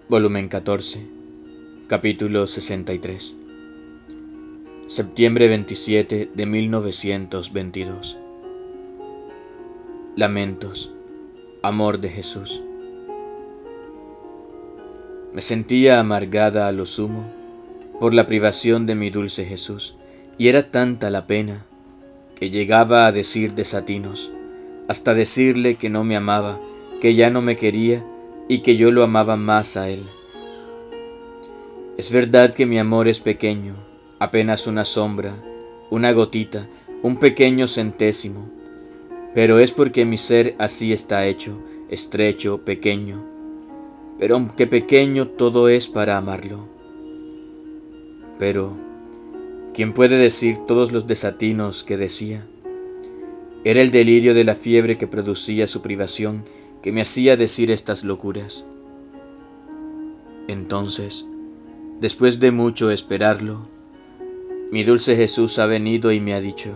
Volumen 14, capítulo 63. Septiembre 27 de 1922. Lamentos, amor de Jesús. Me sentía amargada a lo sumo por la privación de mi dulce Jesús, y era tanta la pena que llegaba a decir desatinos, hasta decirle que no me amaba, que ya no me quería y que yo lo amaba más a él. Es verdad que mi amor es pequeño, apenas una sombra, una gotita, un pequeño centésimo, pero es porque mi ser así está hecho, estrecho, pequeño, pero aunque pequeño todo es para amarlo. Pero, ¿quién puede decir todos los desatinos que decía? Era el delirio de la fiebre que producía su privación que me hacía decir estas locuras. Entonces, después de mucho esperarlo, mi dulce Jesús ha venido y me ha dicho: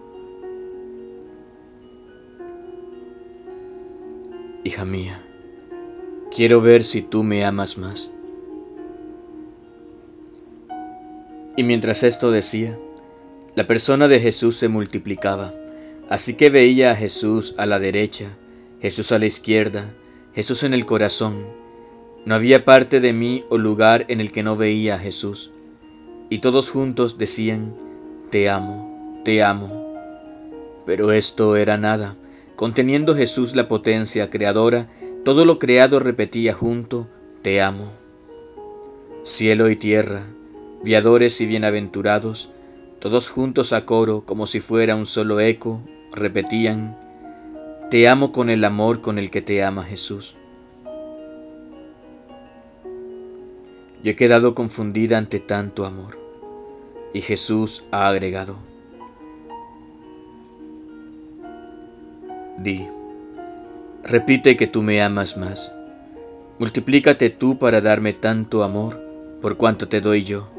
hija mía, quiero ver si tú me amas más. Y mientras esto decía, la persona de Jesús se multiplicaba, así que veía a Jesús a la derecha, Jesús a la izquierda, Jesús en el corazón. No había parte de mí o lugar en el que no veía a Jesús, y todos juntos decían: te amo, te amo. Pero esto era nada. Conteniendo Jesús la potencia creadora, todo lo creado repetía junto: te amo. Cielo y tierra, viadores y bienaventurados, todos juntos a coro, como si fuera un solo eco, repetían: te amo con el amor con el que te ama Jesús. Yo he quedado confundida ante tanto amor, y Jesús ha agregado: di, repite que tú me amas más. Multiplícate tú para darme tanto amor por cuanto te doy yo.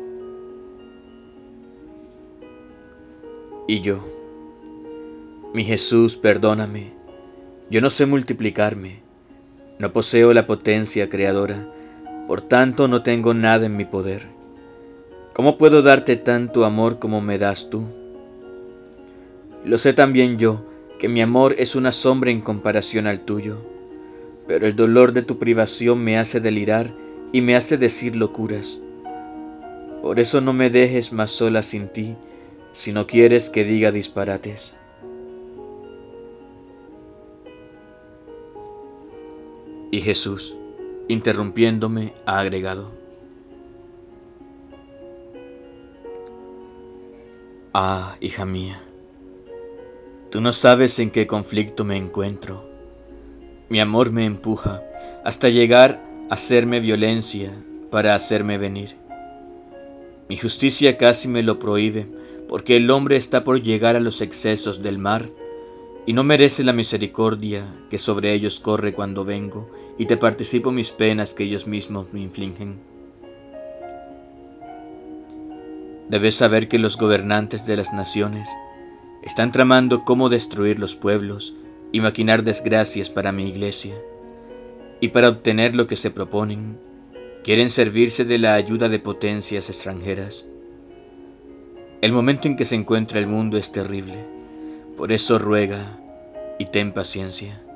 Y yo: mi Jesús, perdóname, yo no sé multiplicarme, no poseo la potencia creadora, por tanto no tengo nada en mi poder. ¿Cómo puedo darte tanto amor como me das tú? Lo sé también yo, que mi amor es una sombra en comparación al tuyo, pero el dolor de tu privación me hace delirar y me hace decir locuras. Por eso no me dejes más sola sin ti, si no quieres que diga disparates. Y Jesús, interrumpiéndome, ha agregado: ah, hija mía, tú no sabes en qué conflicto me encuentro. Mi amor me empuja hasta llegar a hacerme violencia para hacerme venir. Mi justicia casi me lo prohíbe, porque el hombre está por llegar a los excesos del mar y no merece la misericordia que sobre ellos corre cuando vengo y te participo mis penas que ellos mismos me infligen. Debes saber que los gobernantes de las naciones están tramando cómo destruir los pueblos y maquinar desgracias para mi iglesia, y para obtener lo que se proponen, quieren servirse de la ayuda de potencias extranjeras. El momento en que se encuentra el mundo es terrible, por eso ruega y ten paciencia.